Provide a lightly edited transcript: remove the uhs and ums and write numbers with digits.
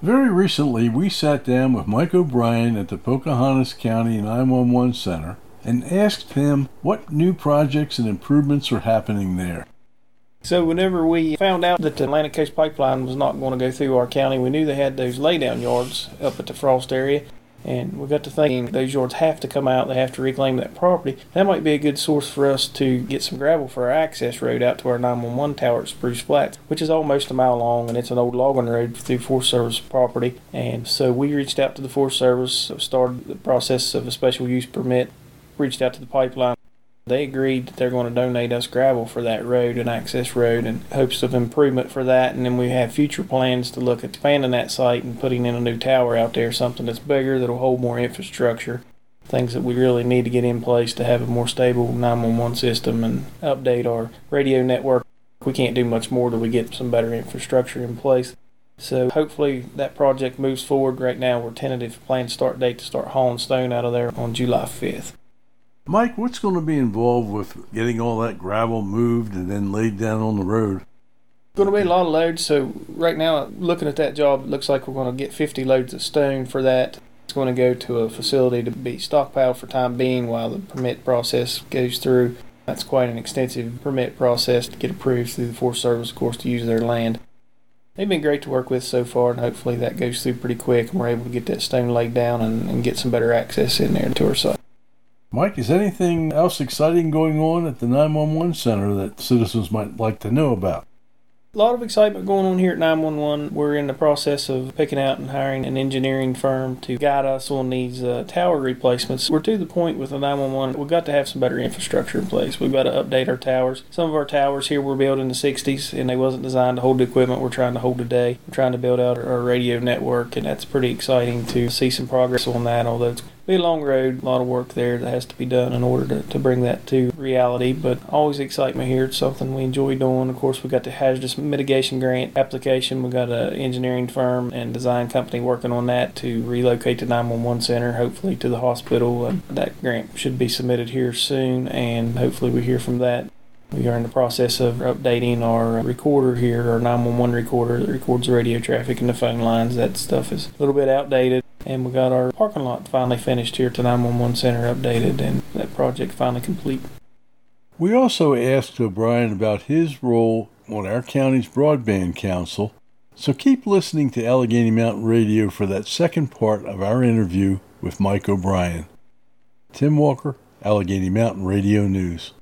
Very recently, we sat down with Mike O'Brien at the Pocahontas County 911 Center and asked him what new projects and improvements are happening there. So whenever we found out that the Atlantic Coast Pipeline was not going to go through our county, we knew they had those laydown yards up at the Frost area. And we got to thinking those yards have to come out, they have to reclaim that property. That might be a good source for us to get some gravel for our access road out to our 911 tower at Spruce Flats, which is almost a mile long, and it's an old logging road through Forest Service property. And so we reached out to the Forest Service, started the process of a special use permit, reached out to the pipeline. They agreed that they're going to donate us gravel for that road, an access road, in hopes of improvement for that. And then we have future plans to look at expanding that site and putting in a new tower out there, something that's bigger, that'll hold more infrastructure, things that we really need to get in place to have a more stable 911 system and update our radio network. We can't do much more till we get some better infrastructure in place. So hopefully that project moves forward. Right now we're tentative planned start date to start hauling stone out of there on July 5th. Mike, what's going to be involved with getting all that gravel moved and then laid down on the road? Going to be a lot of loads. So right now, looking at that job, it looks like we're going to get 50 loads of stone for that. It's going to go to a facility to be stockpiled for time being while the permit process goes through. That's quite an extensive permit process to get approved through the Forest Service, of course, to use their land. They've been great to work with so far, and hopefully that goes through pretty quick and we're able to get that stone laid down and get some better access in there to our site. Mike, is anything else exciting going on at the 911 Center that citizens might like to know about? A lot of excitement going on here at 911. We're in the process of picking out and hiring an engineering firm to guide us on these tower replacements. We're to the point with the 911, we've got to have some better infrastructure in place. We've got to update our towers. Some of our towers here were built in the 60s and they wasn't designed to hold the equipment we're trying to hold today. We're trying to build out our radio network, and that's pretty exciting to see some progress on that, although it's be a long road, a lot of work there that has to be done in order to bring that to reality, but always excitement here. It's something we enjoy doing. Of course, we got the hazardous mitigation grant application. We got an engineering firm and design company working on that to relocate the 911 center, hopefully to the hospital. And that grant should be submitted here soon, and hopefully we hear from that. We are in the process of updating our recorder here, our 911 recorder that records the radio traffic and the phone lines. That stuff is a little bit outdated. And we got our parking lot finally finished here at the 911 Center updated, and that project finally complete. We also asked O'Brien about his role on our county's broadband council, so keep listening to Allegheny Mountain Radio for that second part of our interview with Mike O'Brien. Tim Walker, Allegheny Mountain Radio News.